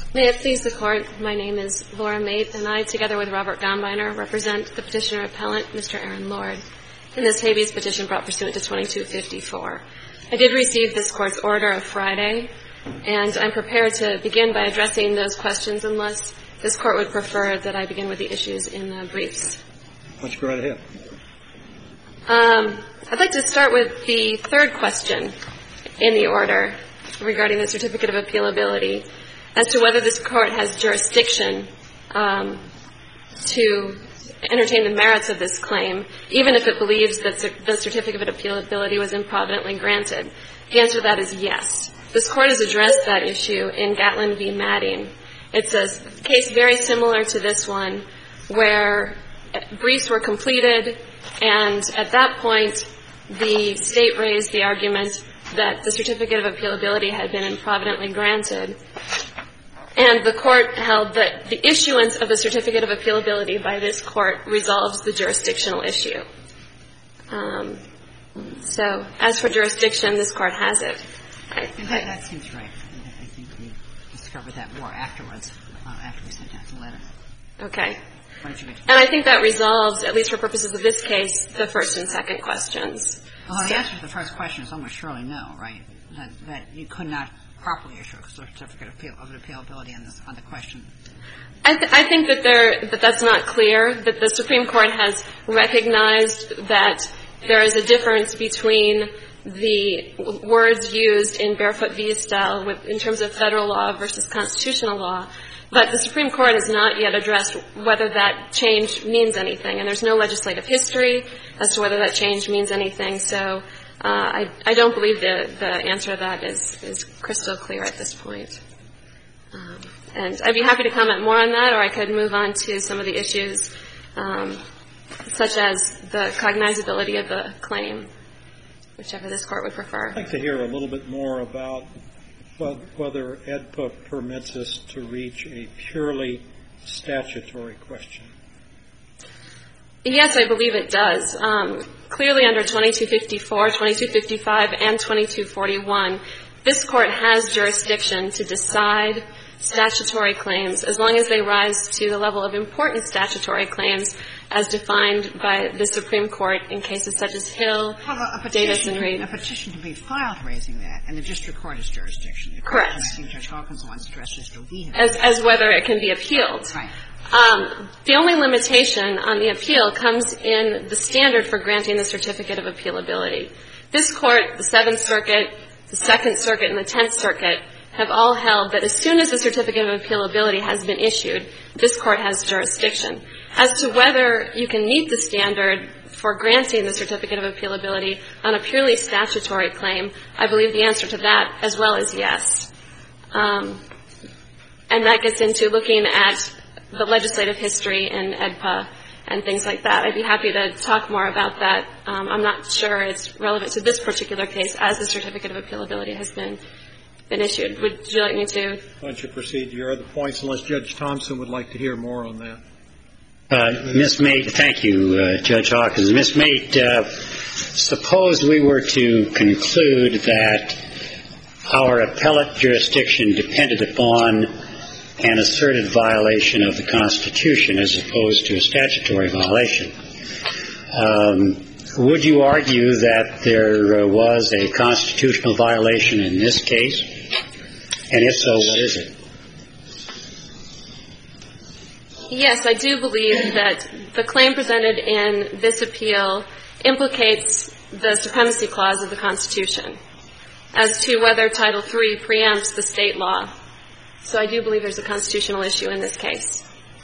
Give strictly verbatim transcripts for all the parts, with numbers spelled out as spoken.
May it please the Court, my name is Laura Mate, and I, together with Robert Gombiner, represent the petitioner-appellant, Mister Aaron Lord, in this habeas petition brought pursuant to twenty-two fifty-four. I did receive this Court's order of Friday, and I'm prepared to begin by addressing those questions unless this Court would prefer that I begin with the issues in the briefs. Why don't you go right ahead? Um, I'd like to start with the third question in the order regarding the Certificate of Appealability, as to whether this Court has jurisdiction um, to entertain the merits of this claim, even if it believes that the Certificate of Appealability was improvidently granted. The answer to that is yes. This Court has addressed that issue in Gatlin v. Madding. It's a case very similar to this one, where briefs were completed, and at that point, the State raised the argument that the Certificate of Appealability had been improvidently granted. And the Court held that the issuance of the Certificate of Appealability by this Court resolves the jurisdictional issue. Um, so, as for jurisdiction, this Court has it. I, that, that seems right. I think we discovered that more afterwards, uh, after we sent out the letter. Okay. And I think that resolves, at least for purposes of this case, the first and second questions. Well, the answer to the first question is almost surely no, right? That, that you could not properly issue a Certificate of, appeal, of Appealability on, this, on the question. I, th- I think that, there, that that's not clear, that the Supreme Court has recognized that there is a difference between the words used in Barefoot v. Estelle with, in terms of federal law versus constitutional law. But the Supreme Court has not yet addressed whether that change means anything. And there's no legislative history as to whether that change means anything. So uh, I, I don't believe the, the answer to that is, is crystal clear at this point. Um, and I'd be happy to comment more on that, or I could move on to some of the issues, um, such as the cognizability of the claim, whichever this Court would prefer. I'd like to hear a little bit more about whether E D P A permits us to reach a purely statutory question. Yes, I believe it does. Um, clearly under twenty-two fifty-four, twenty-two fifty-five, and twenty-two forty-one, this Court has jurisdiction to decide statutory claims as long as they rise to the level of important statutory claims as defined by the Supreme Court in cases such as Hill, well, Davis, and Reed. A petition can be filed raising that, and the district court has jurisdiction. Correct. I think Judge Hawkins wants to stress just to we as, as whether it can be appealed. Right. Um, the only limitation on the appeal comes in the standard for granting the Certificate of Appealability. This Court, the Seventh Circuit, the Second Circuit, and the Tenth Circuit have all held that as soon as the Certificate of Appealability has been issued, this Court has jurisdiction. As to whether you can meet the standard for granting the Certificate of Appealability on a purely statutory claim, I believe the answer to that as well is yes. Um, and that gets into looking at the legislative history in E D P A and things like that. I'd be happy to talk more about that. Um, I'm not sure it's relevant to this particular case as the Certificate of Appealability has been been issued. Would you like me to? Why don't you proceed to your other points, unless Judge Thompson would like to hear more on that. Uh, Miz Mate, thank you, uh, Judge Hawkins. Miz Mate, uh, suppose we were to conclude that our appellate jurisdiction depended upon an asserted violation of the Constitution as opposed to a statutory violation. Um, would you argue that there uh, was a constitutional violation in this case? And if so, what is it? Yes, I do believe that the claim presented in this appeal implicates the Supremacy Clause of the Constitution as to whether Title three preempts the state law. So I do believe there's a constitutional issue in this case.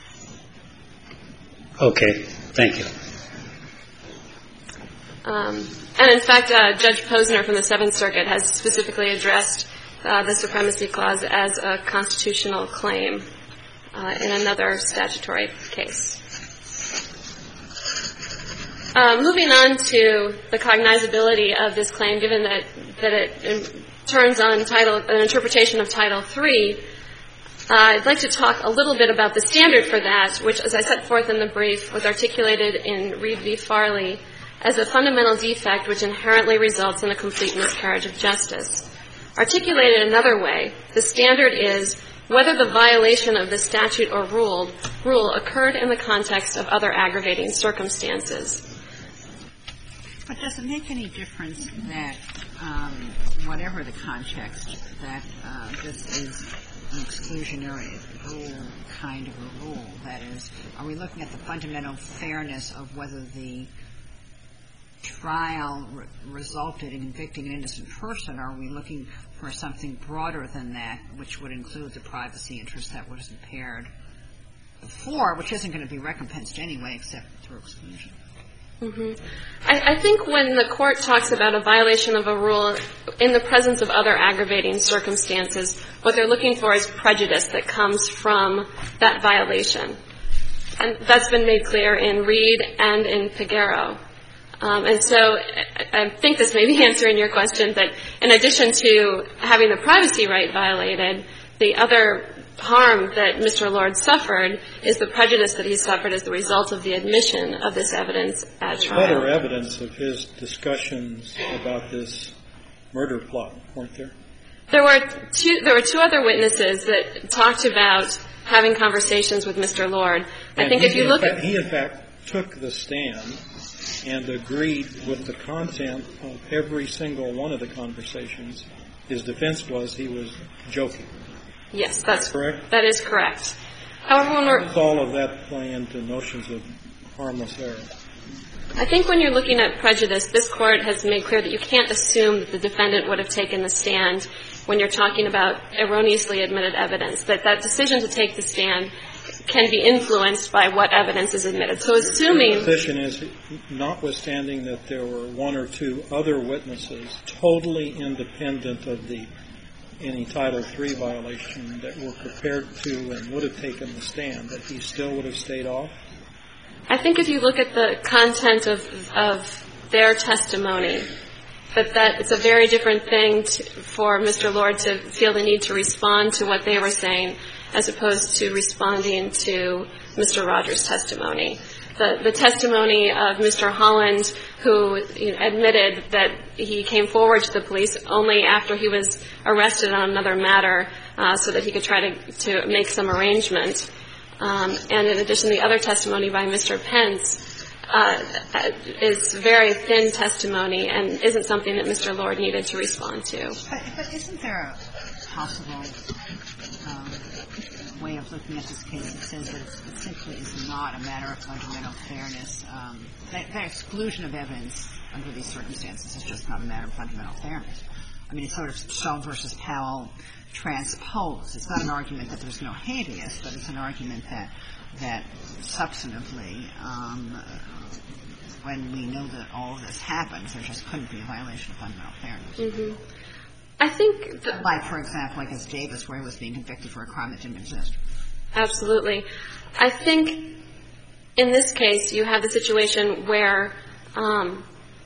Okay. Thank you. Um, and in fact, uh, Judge Posner from the Seventh Circuit has specifically addressed uh, the Supremacy Clause as a constitutional claim uh, in another statutory case. Uh, moving on to the cognizability of this claim, given that, that it turns on title, an interpretation of Title three, uh, I'd like to talk a little bit about the standard for that, which, as I set forth in the brief, was articulated in Reed v. Farley as a fundamental defect which inherently results in a complete miscarriage of justice. Articulated another way, the standard is whether the violation of the statute or rule, rule occurred in the context of other aggravating circumstances. But does it make any difference that, um, whatever the context, that uh, this is an exclusionary rule kind of a rule? That is, are we looking at the fundamental fairness of whether the trial re- resulted in convicting an innocent person, or are we looking for something broader than that, which would include the privacy interest that was impaired before, which isn't going to be recompensed anyway except through exclusion? Mm-hmm. I, I think when the court talks about a violation of a rule in the presence of other aggravating circumstances, what they're looking for is prejudice that comes from that violation. And that's been made clear in Reed and in Peguero. Um, and so I, I think this may be answering your question, that in addition to having the privacy right violated, the other harm that Mister Lord suffered is the prejudice that he suffered as the result of the admission of this evidence at trial. Other evidence of his discussions about this murder plot, weren't there? There were two. There were two other witnesses that talked about having conversations with Mister Lord. And I think he, if you look fact, at he in fact took the stand and agreed with the content of every single one of the conversations. His defense was he was joking. Yes, that's correct. That is correct. However, when How we're does all of that play into notions of harmless error? I think when you're looking at prejudice, this Court has made clear that you can't assume that the defendant would have taken the stand when you're talking about erroneously admitted evidence, that that decision to take the stand can be influenced by what evidence is admitted. So assuming the position is, notwithstanding that there were one or two other witnesses totally independent of the any Title three violation that were prepared to and would have taken the stand, that he still would have stayed off? I think if you look at the content of of their testimony, that that it's a very different thing to, for Mister Lord to feel the need to respond to what they were saying as opposed to responding to Mister Rogers' testimony. The, the testimony of Mister Holland, who you know, admitted that he came forward to the police only after he was arrested on another matter uh, so that he could try to, to make some arrangement. Um, and in addition, the other testimony by Mister Pence uh, is very thin testimony and isn't something that Mister Lord needed to respond to. But, but isn't there a possible um, way of looking at this case that says that it simply is not a matter of fundamental fairness? Um, that, that exclusion of evidence under these circumstances is just not a matter of fundamental fairness. I mean, it's sort of Stone versus Powell transposed. It's not an argument that there's no habeas, but it's an argument that that substantively, um, when we know that all of this happens, there just couldn't be a violation of fundamental fairness. Mm-hmm. I think that, like, for example, like as Davis, where he was being convicted for a crime that didn't exist. Absolutely. I think in this case you have the situation where, um,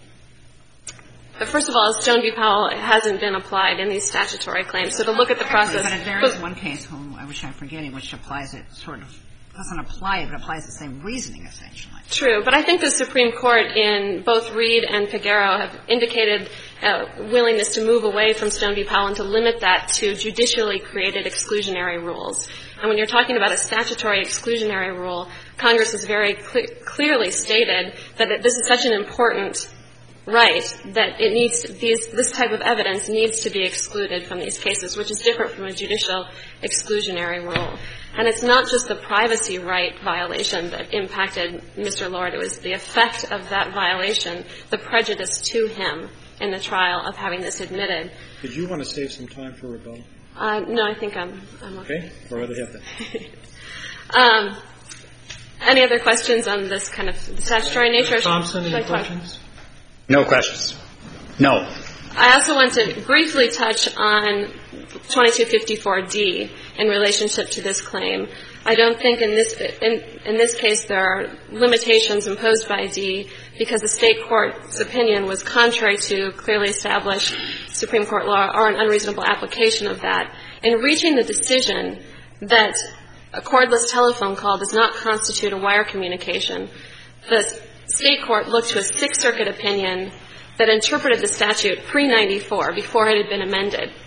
first of all, Stone v. Powell hasn't been applied in these statutory claims. So to look at the process. But there is one case, whom I wish I'm forgetting, which applies it sort of, doesn't apply it, but applies the same reasoning, essentially. True. But I think the Supreme Court in both Reed and Peguero have indicated uh, willingness to move away from Stone v. Powell and to limit that to judicially created exclusionary rules. And when you're talking about a statutory exclusionary rule, Congress has very cl- clearly stated that it, this is such an important right that it needs these this type of evidence needs to be excluded from these cases, which is different from a judicial exclusionary rule. And it's not just the privacy right violation that impacted Mister Lord. It was the effect of that violation, the prejudice to him in the trial of having this admitted. Did you want to save some time for rebuttal? Uh, no, I think I'm, I'm okay. Okay. Go right ahead then. um, any other questions on this kind of statutory nature? Mister Thompson, any questions? No questions. No. I also want to briefly touch on twenty-two fifty-four D in relationship to this claim. I don't think in this in, in this case there are limitations imposed by D because the state court's opinion was contrary to clearly established Supreme Court law or an unreasonable application of that. In reaching the decision that a cordless telephone call does not constitute a wire communication, the state court looked to a Sixth Circuit opinion that interpreted the statute pre ninety-four, before it had been amended.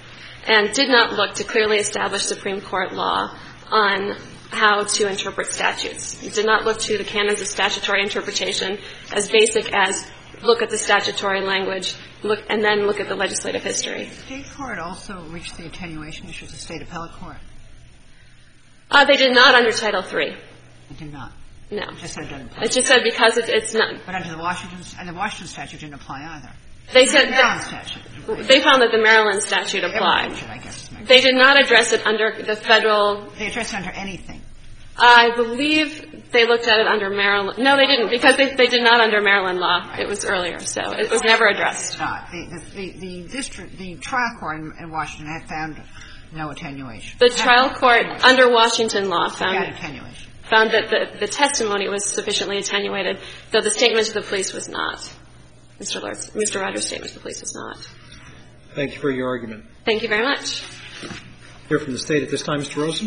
and did not look to clearly establish Supreme Court law on how to interpret statutes. It did not look to the canons of statutory interpretation as basic as look at the statutory language, look, and then look at the legislative history. Did the state court also reach the attenuation issue as a state appellate court? Uh, they did not under Title three. It did not? No. It just said it doesn't apply. It just said because it, it's not. But under the Washington, and the Washington statute didn't apply either. They said the Maryland statute. They found that the Maryland statute applied. Statute, I guess, they did not address it under the federal. They addressed it under anything. I believe they looked at it under Maryland. No, they didn't, because they, they did not under Maryland law. It was earlier, so it was never addressed. Not. The, the, the district, the trial court in, in Washington had found no attenuation. The trial court under Washington law found attenuation. found that the, the testimony was sufficiently attenuated, though the statement to the police was not. Mister Lord's, Mister Rogers' statement to the police was not. Thank you for your argument. Thank you very much. Hear from the State at this time, Mister Rosen.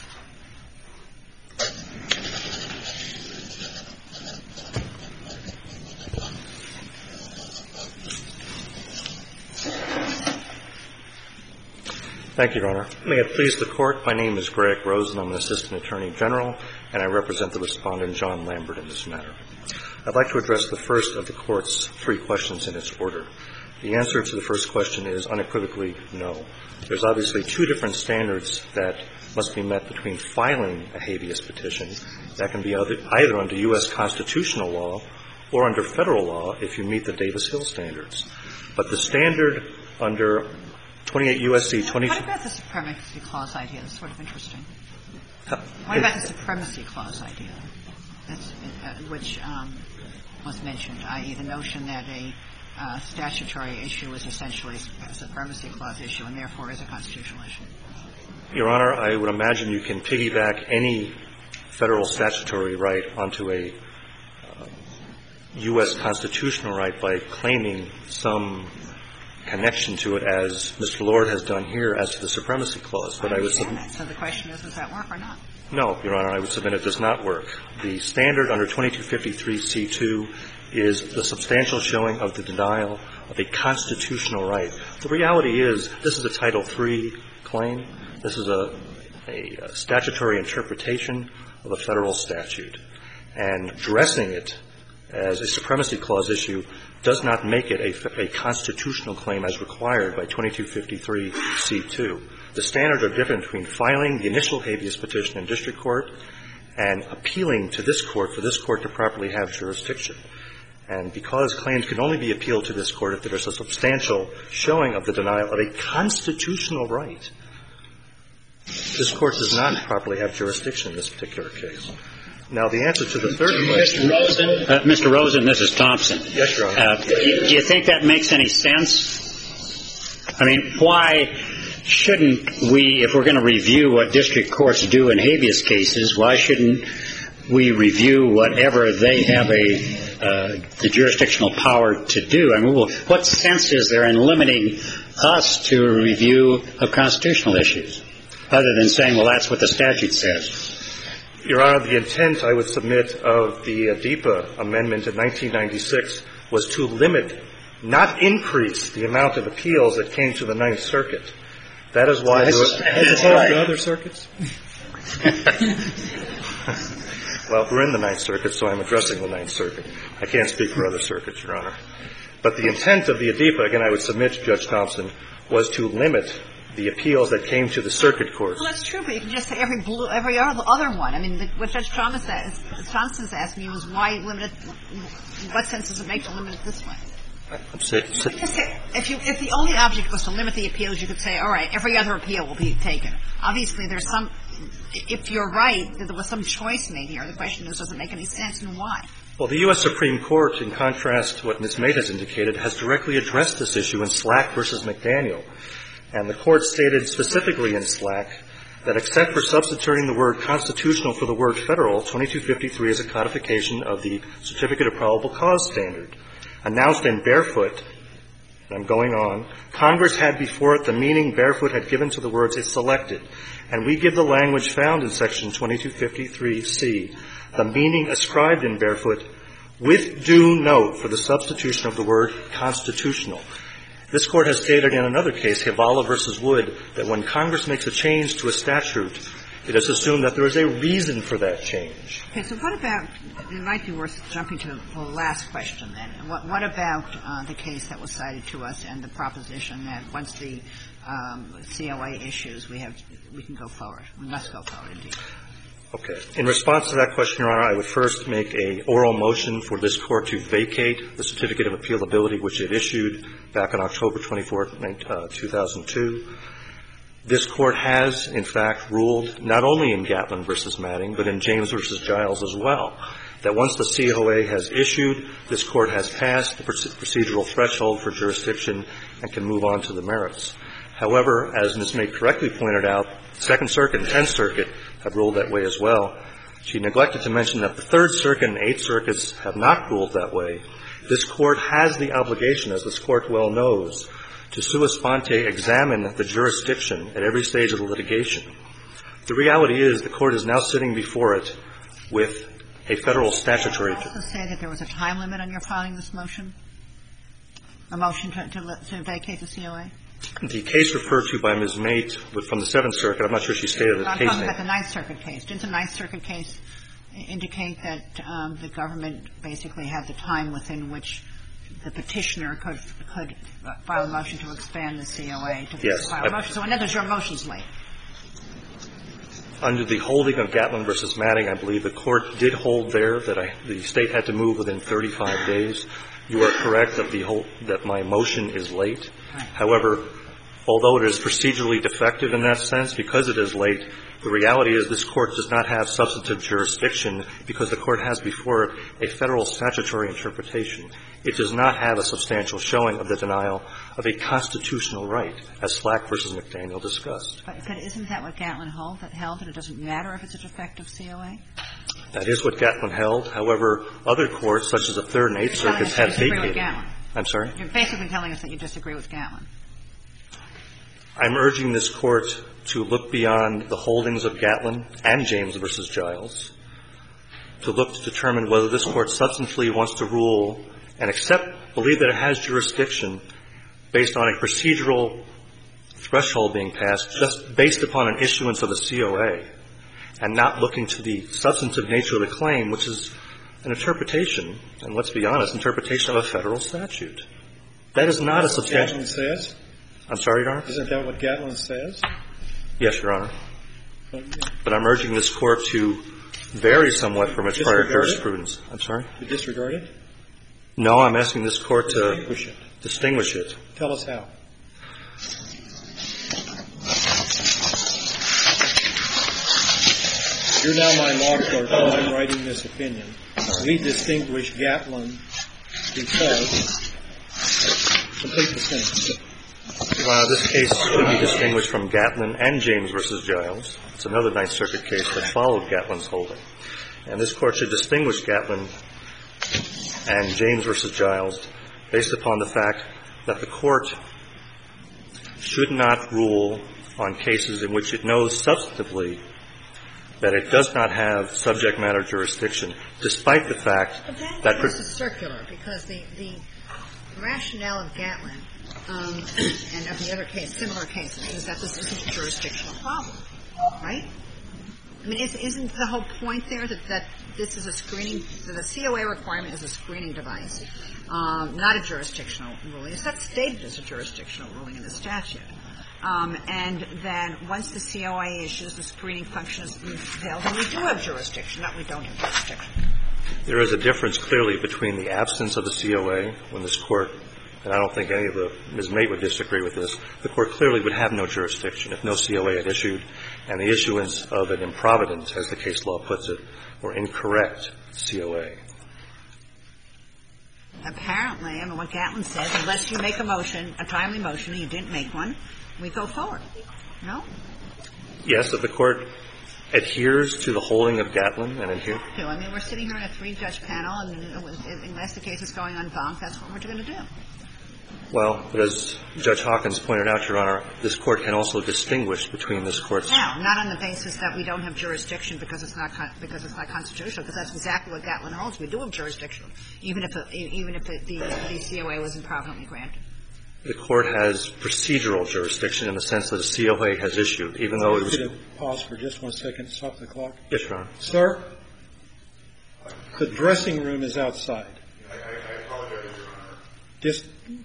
Thank you, Your Honor. May it please the Court, my name is Greg Rosen. I'm an Assistant Attorney General, and I represent the Respondent, John Lambert, in this matter. I'd like to address the first of the Court's three questions in its order. The answer to the first question is unequivocally no. There's obviously two different standards that must be met between filing a habeas petition. That can be either under U S constitutional law or under federal law if you meet the Davis-Hill standards. But the standard under twenty-eight U S C twenty-two. What about the Supremacy Clause idea? That's sort of interesting. What about the Supremacy Clause idea, that's, uh, which um, was mentioned, that is the notion that a uh, statutory issue is essentially a Supremacy Clause issue and therefore is a constitutional issue? Your Honor, I would imagine you can piggyback any federal statutory right onto a uh, U S constitutional right by claiming some connection to it, as Mister Lord has done here, as to the Supremacy Clause. But I, I would submit. So the question is, does that work or not? No, Your Honor, I would submit it does not work. The standard under twenty-two fifty-three C two is the substantial showing of the denial of a constitutional right. The reality is this is a Title three claim. This is a, a statutory interpretation of a federal statute. And dressing it as a Supremacy Clause issue does not make it a, a constitutional claim as required by twenty-two fifty-three C two. The standards are different between filing the initial habeas petition in district court and appealing to this court for this court to properly have jurisdiction. And because claims can only be appealed to this court if there is a substantial showing of the denial of a constitutional right, this court does not properly have jurisdiction in this particular case. Now, the answer to the third question. Mister Rosen, uh, Mister Rosen, this is Thompson. Yes, Your Honor. Uh, do you think that makes any sense? I mean, why shouldn't we, if we're going to review what district courts do in habeas cases, why shouldn't we review whatever they have a uh, the jurisdictional power to do? I mean, well, what sense is there in limiting us to a review of constitutional issues, other than saying, well, that's what the statute says? Your Honor, the intent, I would submit, of the uh, DEPA amendment in nineteen ninety-six was to limit, not increase, the amount of appeals that came to the Ninth Circuit. That is why... As opposed to other circuits? Well, we're in the Ninth Circuit, so I'm addressing the Ninth Circuit. I can't speak for other circuits, Your Honor. But the intent of the ADEPA, again, I would submit to Judge Thompson, was to limit the appeals that came to the circuit courts. Well, that's true, but you can just say every blue, every other one. I mean, the, what Judge Thomas says, Johnson's asking you is why limit it, what sense does it make to limit it this way? I'm saying, so, if you, if the only object was to limit the appeals, you could say, all right, every other appeal will be taken. Obviously, there's some, if you're right, that there was some choice made here. The question is, does it make any sense and why? Well, the U S Supreme Court, in contrast to what Miz Maid has indicated, has directly addressed this issue in Slack versus McDaniel. And the Court stated specifically in Slack that except for substituting the word constitutional for the word federal, twenty-two fifty-three is a codification of the Certificate of Probable Cause standard. Announced in Barefoot, and I'm going on, Congress had before it the meaning Barefoot had given to the words it selected. And we give the language found in Section twenty-two fifty-three C, the meaning ascribed in Barefoot, with due note for the substitution of the word constitutional. This Court has stated in another case, Havala v. Wood, that when Congress makes a change to a statute, it is assumed that there is a reason for that change. Okay, so what about, it might be worth jumping to the last question then. What, what about uh, the case that was cited to us and the proposition that once the um, C O A issues, we have, we can go forward. We must go forward, indeed. Okay. In response to that question, Your Honor, I would first make a oral motion for this Court to vacate the Certificate of Appealability which it issued back on October twenty-fourth, two thousand two. This Court has, in fact, ruled not only in Gatlin v. Matting, but in James v. Giles as well, that once the C O A has issued, this Court has passed the procedural threshold for jurisdiction and can move on to the merits. However, as Miz May correctly pointed out, Second Circuit and Tenth Circuit have ruled that way as well. She neglected to mention that the Third Circuit and Eighth Circuits have not ruled that way. This Court has the obligation, as this Court well knows, to sua sponte examine the jurisdiction at every stage of the litigation. The reality is the Court is now sitting before it with a Federal statutory. Did you also say that there was a time limit on your filing this motion? A motion to, to, to vacate the C O A? The case referred to by Miz Mate from the Seventh Circuit, I'm not sure she stated the I'm case name. talking about the Ninth Circuit case. Didn't the Ninth Circuit case indicate that um, the government basically had the time within which the petitioner could could file a motion to expand the C O A to yes, file a motion? So in other words, your motion's late. Under the holding of Gatlin v. Matting, I believe the Court did hold there that I, the State had to move within thirty-five days. You are correct that the whole, that my motion is late. Right. However, although it is procedurally defective in that sense, because it is late, the reality is this Court does not have substantive jurisdiction because the Court has before it a Federal statutory interpretation. It does not have a substantial showing of the denial of a constitutional right, as Slack v. McDaniel discussed. But, but isn't that what Gatlin held, that held that it doesn't matter if it's a defective C O A? That is what Gatlin held. However, other courts, such as the Third and Eighth Circuits, have vacated. I'm sorry? You're basically telling us that you disagree with Gatlin. I'm urging this Court to look beyond the holdings of Gatlin and James v. Giles, to look to determine whether this Court substantively wants to rule and accept, believe that it has jurisdiction based on a procedural threshold being passed just based upon an issuance of a C O A and not looking to the substantive nature of the claim, which is an interpretation, and let's be honest, interpretation of a Federal statute. That is not a substantial. Gatlin says? I'm sorry, Your Honor? Isn't that what Gatlin says? Yes, Your Honor. But, yeah. But I'm urging this Court to vary somewhat from its prior Disregard jurisprudence. It? I'm sorry? You disregard it? No, I'm asking this Court to distinguish it. Distinguish it. Tell us how. You're now my law clerk, and I'm writing this opinion. We distinguish Gatlin because complete the sentence. Uh, this case should be distinguished from Gatlin and James v. Giles. It's another Ninth Circuit case that followed Gatlin's holding. And this Court should distinguish Gatlin and James v. Giles based upon the fact that the Court should not rule on cases in which it knows substantively that it does not have subject matter jurisdiction, despite the fact but that that case is circular, because the, the rationale of Gatlin um, and of the other case, similar cases, is that this isn't a jurisdictional problem, right? I mean, is, isn't the whole point there that, that this is a screening, that the C O A requirement is a screening device, um, not a jurisdictional ruling? It's not stated as a jurisdictional ruling in the statute. Um, and that once the C O A issues, the screening function is failed, and we do have jurisdiction, not we don't have jurisdiction. There is a difference clearly between the absence of the C O A when this Court, and I don't think any of the, Miz Mate would disagree with this, the Court clearly would have no jurisdiction if no C O A had issued, and the issuance of an improvident, as the case law puts it, or incorrect C O A. Apparently, I mean, what Gatlin says, unless you make a motion, a timely motion, and you didn't make one, we go forward. No? Yes, if the Court adheres to the holding of Gatlin and adhere. I mean, we're sitting here in a three-judge panel, and it was, unless the case is going on bonk, that's what we're going to do. Well, but as Judge Hawkins pointed out, Your Honor, this Court can also distinguish between this Court's. Now, not on the basis that we don't have jurisdiction because it's not con- because it's not constitutional, because that's exactly what Gatlin holds. We do have jurisdiction, even if a, even if the, the, the C O A was improvidently granted. the Court has procedural jurisdiction in the sense that a C O A has issued, even though it was... Could you pause for just one second, stop the clock? Yes, Your Honor. Sir, the dressing room is outside. I, I, I apologize, Your Honor. Just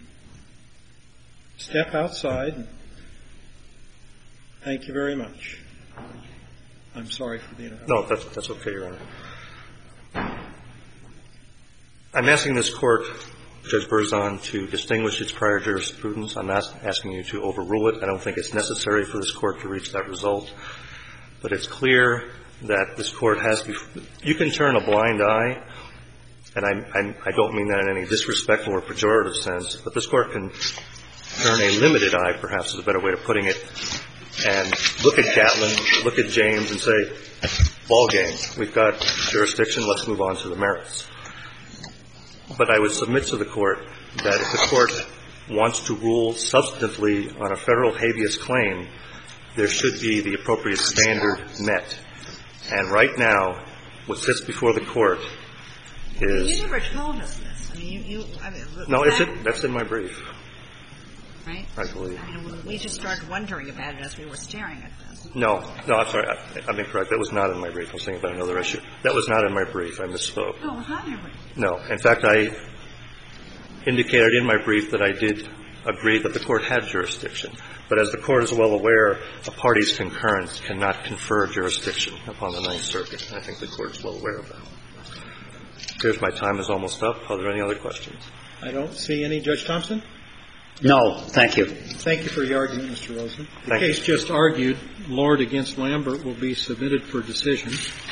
step outside. Thank you very much. I'm sorry for the interruption. No, that's, that's okay, Your Honor. I'm asking this Court, Judge Berzon, to distinguish its prior jurisprudence. I'm ask, asking you to overrule it. I don't think it's necessary for this Court to reach that result. But it's clear that this Court has – you can turn a blind eye, and I, I, I don't mean that in any disrespectful or pejorative sense, but this Court can turn a limited eye, perhaps is a better way of putting it, and look at Gatlin, look at James, and say, ball game. We've got jurisdiction. Let's move on to the merits. But I would submit to the Court that if the Court wants to rule substantively on a Federal habeas claim, there should be the appropriate standard met. And right now, what sits before the Court is... You never told us this. I mean, you... you I mean, no, it's in, that's in my brief. Right? I believe. I mean, we just started wondering about it as we were staring at this. No. No, I'm sorry. I, I'm incorrect. That was not in my brief. I was thinking about another issue. That was not in my brief. I misspoke. No, it was not in your brief. No. In fact, I indicated in my brief that I did agree that the Court had jurisdiction. But as the Court is well aware, a party's concurrence cannot confer jurisdiction upon the Ninth Circuit. And I think the Court is well aware of that. Here's my time is almost up. Are there any other questions? I don't see any. Judge Thompson? No, thank you. Thank you for your argument, Mister Rosen. The Thank case you. just argued, Lord against Lambert, will be submitted for decision.